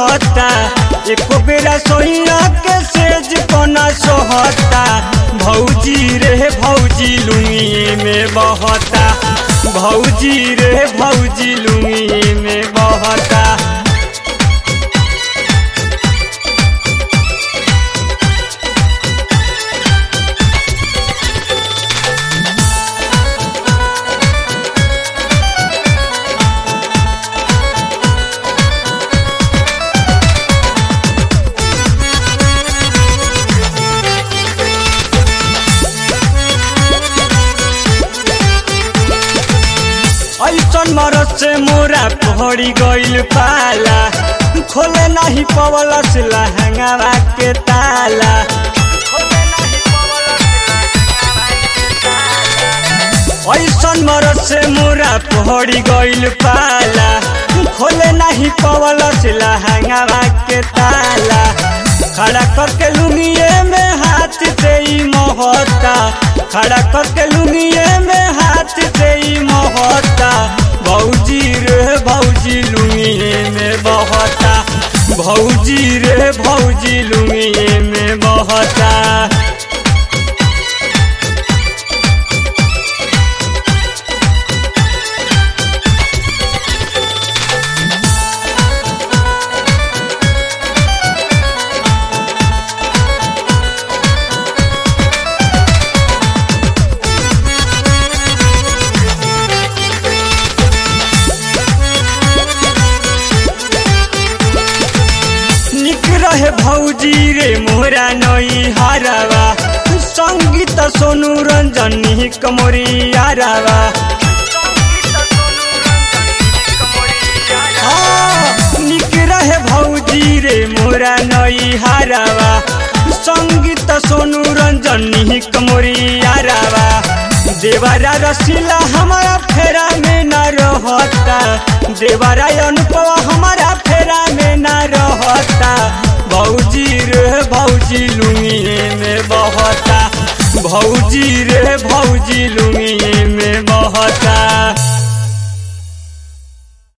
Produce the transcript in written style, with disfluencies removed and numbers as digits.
रहता, एको बेरा सोइया के सेज कोना सोहता। भौजी रे भौजी लुंगी में बहता, भौजी रे भौजी लुंगी में बहता। ऐसन मरद से मोरा पहड़ी गइल पाला, खोले नहीं पवलस लहंगावा के ताला। ऐसन मरद से मोरा पहड़ी गइल पाला, खोले नहीं पवलस लहंगावा के ताला। खड़ा करके लुंगिए में हाथ दे मोहता, खड़ा करके लुंगिए में हाथ दे मोहता। भौजी रे भौजी लुंगी में बहता, भौजी रे भौजी लुंगी में बहता। रहे भौजी रे मोरा नई हरावा, संगीत सोनू रंजन कमोरी यारावा। निक रहे भौजी रे मोरा नई हरावा, संगीत सोनू रंजन कमोरी यारावा। देवरा रसीला हमारा फेरा में न रहता, देवरा अनुभव हमारा फेरा में न रहता। भौजी रे भौजी लुंगी में बहता, भौजी रे भौजी लुंगी में बहता।